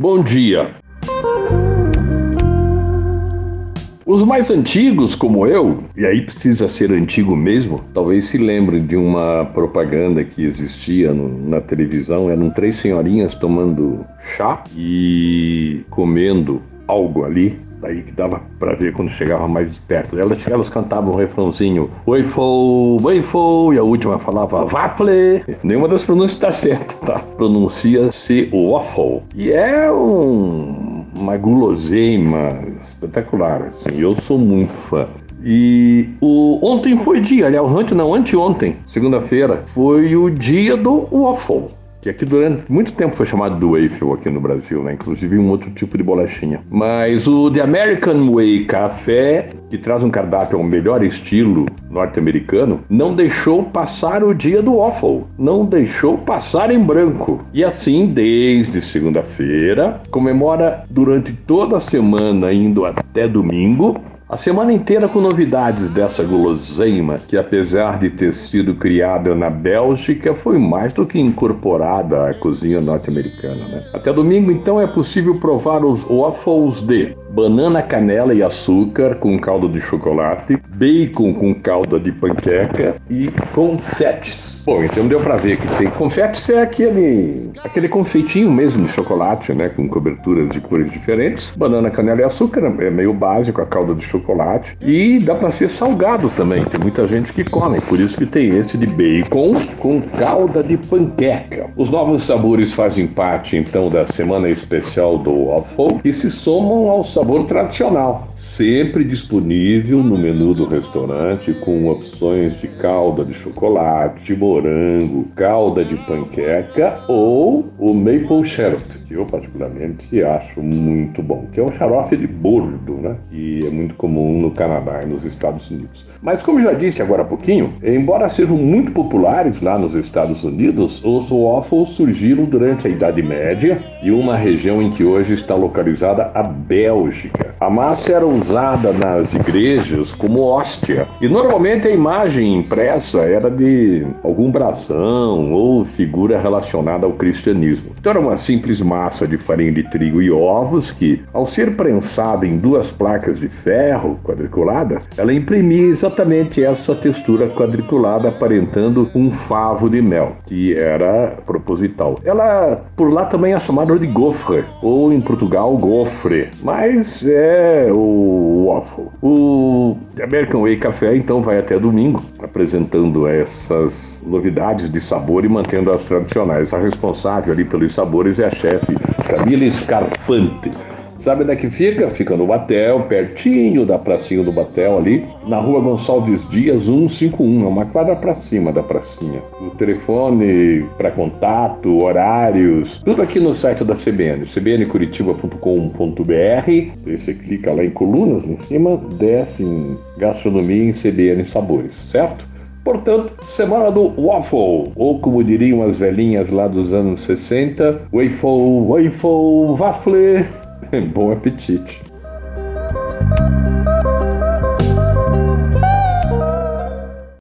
Bom dia. Os mais antigos, como eu, e aí precisa ser antigo mesmo, talvez se lembrem de uma propaganda que existia na televisão. Eram três senhorinhas tomando chá e comendo algo ali. Daí que dava pra ver quando chegava mais perto. Elas cantavam um refrãozinho, Waffle, e a última falava, Waffle. Nenhuma das pronúncias está certa, tá? Pronuncia-se waffle. E é uma guloseima espetacular, assim. Eu sou muito fã. E ontem foi dia, aliás, anteontem, segunda-feira, foi o dia do waffle, que aqui durante muito tempo foi chamado de waffle aqui no Brasil, né? Inclusive um outro tipo de bolachinha. Mas o The American Way Café, que traz um cardápio ao melhor estilo norte-americano, não deixou passar o dia do waffle, não deixou passar em branco. E assim, desde segunda-feira, comemora durante toda a semana, indo até domingo, a semana inteira com novidades dessa guloseima, que apesar de ter sido criada na Bélgica, foi mais do que incorporada à cozinha norte-americana, né? Até domingo, então, é possível provar os waffles de banana, canela e açúcar com calda de chocolate, bacon com calda de panqueca e confetes. Bom, então deu pra ver que tem confetes, é aquele confeitinho mesmo de chocolate, né, com coberturas de cores diferentes. Banana, canela e açúcar é meio básico, a calda de chocolate, e dá pra ser salgado também. Tem muita gente que come, por isso que tem esse de bacon com calda de panqueca. Os novos sabores fazem parte então da semana especial do waffle e se somam ao sabor tradicional, sempre disponível no menu do restaurante, com opções de calda de chocolate, morango, calda de panqueca ou o maple syrup, que eu particularmente acho muito bom, que é um xarope de bordo, né? Que é muito comum no Canadá e nos Estados Unidos. Mas como já disse agora há pouquinho, embora sejam muito populares lá nos Estados Unidos, os waffles surgiram durante a Idade Média e uma região em que hoje está localizada a Bélgica. A massa era usada nas igrejas como hóstia e normalmente a imagem impressa era de algum brasão ou figura relacionada ao cristianismo. Então era uma simples massa de farinha de trigo e ovos que, ao ser prensada em duas placas de ferro quadriculadas, ela imprimia exatamente essa textura quadriculada, aparentando um favo de mel, que era proposital. Ela, por lá, também é chamada de gaufre, ou em Portugal, gofre, mas é o waffle. O American Way Café, então, vai até domingo, apresentando essas novidades de sabor e mantendo as tradicionais. A responsável ali pelos sabores é a chefe Camila Scarpante. Sabe onde é que fica? Fica no Batel, pertinho da pracinha do Batel ali, na rua Gonçalves Dias 151, é uma quadra pra cima da pracinha. O telefone para contato, horários, tudo aqui no site da CBN, cbncuritiba.com.br. Você clica lá em colunas em cima, desce em gastronomia em CBN Sabores, certo? Portanto, semana do waffle, ou como diriam as velhinhas lá dos anos 60, waffle, waffle. Bom apetite!